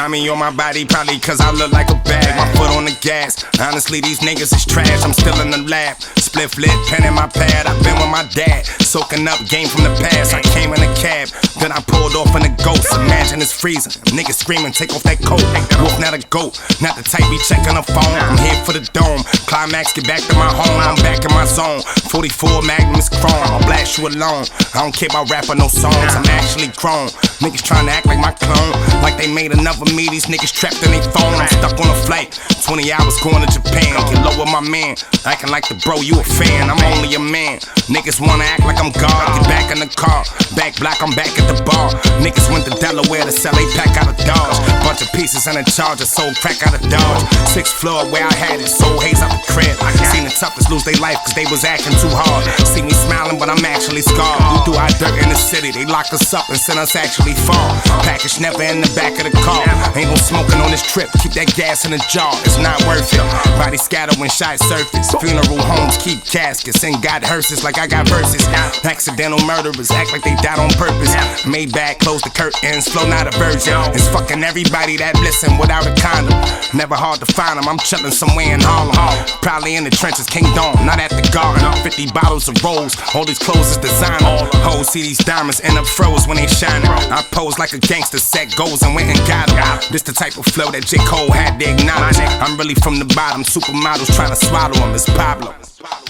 Tommy on my body, probably cause I look like a bag. My foot on the gas, honestly these niggas is trash. I'm still in the lab, split lit, pen in my pad. I've been with my dad, soaking up game from the past. I came in a cab, then I pulled off in a ghost. Imagine it's freezing, niggas screaming, take off that coat. Wolf, not a goat, not the type be checking the phone. I'm here for the dome, climax, get back to my home. I'm back in my zone, 44 Magnum is chrome. I'll blast you alone, I don't care about rapping no songs. I'm actually grown, niggas trying to act like my clone. Like they made another me, these niggas trapped in their phone. I'm stuck on a flight, 20 hours going to Japan. Get low with my man, acting like the bro, you a fan. I'm only a man, niggas wanna act like I'm God. Get back in the car, back black, I'm back at the bar. Niggas went to Delaware to sell a pack out of Dodge. Bunch of pieces in a charger, sold crack out of Dodge. 6th floor where I had it, sold haze out the crib. Seen the toughest lose their life cause they was acting too hard. See me smiling but I'm actually scarred. We threw our dirt in the city, they locked us up and sent us actually far. Package never in the back of the car. Ain't no smoking on this trip, keep that gas in the jar, it's not worth it. Body scatter when shot surface. Funeral homes keep caskets and got hearses like I got verses. Accidental murderers act like they died on purpose. Maybach, close the curtains, flow not a virgin. It's fucking everybody that listen without a condom. Never hard to find them, I'm chillin' somewhere in Harlem. Probably in the trenches, King Dawn, not at the garden. 50 bottles of Rose, all these clothes is designer. Hoes see these diamonds end up froze when they shining. I pose like a gangster, set goals and went and got them. This the type of flow that J. Cole had to acknowledge. I'm really from the bottom, supermodels trying to swallow them, it's Pablo.